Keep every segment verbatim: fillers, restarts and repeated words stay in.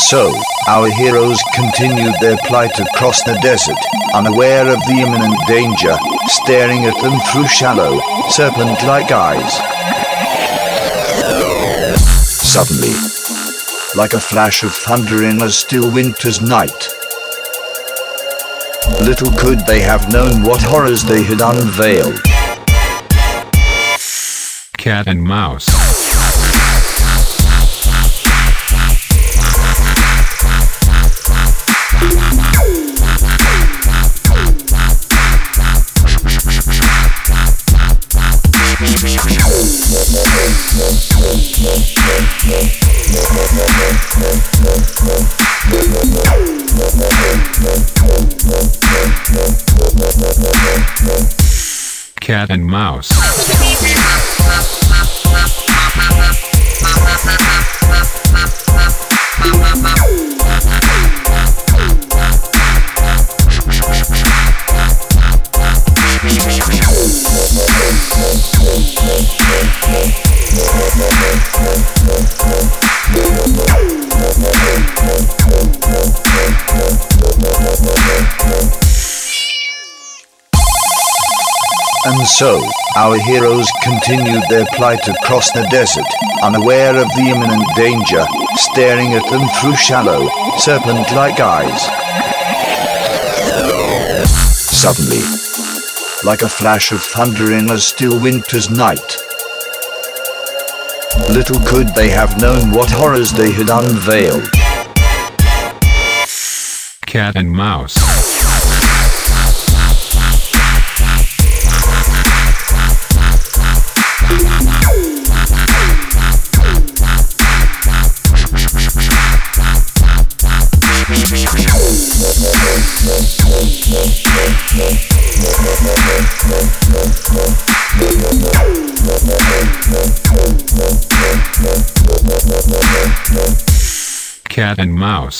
so, our heroes continued their plight across the desert, unaware of the imminent danger, staring at them through shallow, serpent-like eyes. Suddenly, like a flash of thunder in a still winter's night, little could they have known what horrors they had unveiled. Cat and mouse. Cat and mouse. And so, our heroes continued their plight across the desert, unaware of the imminent danger, staring at them through shallow, serpent-like eyes. Suddenly, like a flash of thunder in a still winter's night, little could they have known what horrors they had unveiled. Cat and mouse. Cat and mouse.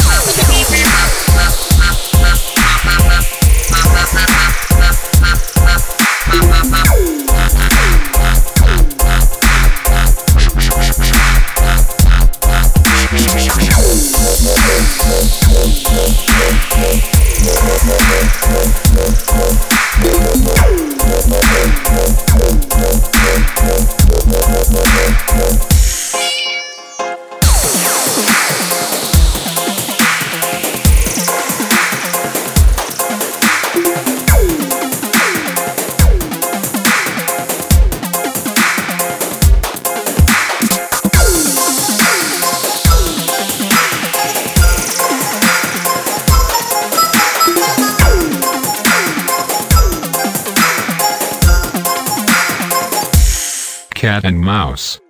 Cat and mouse.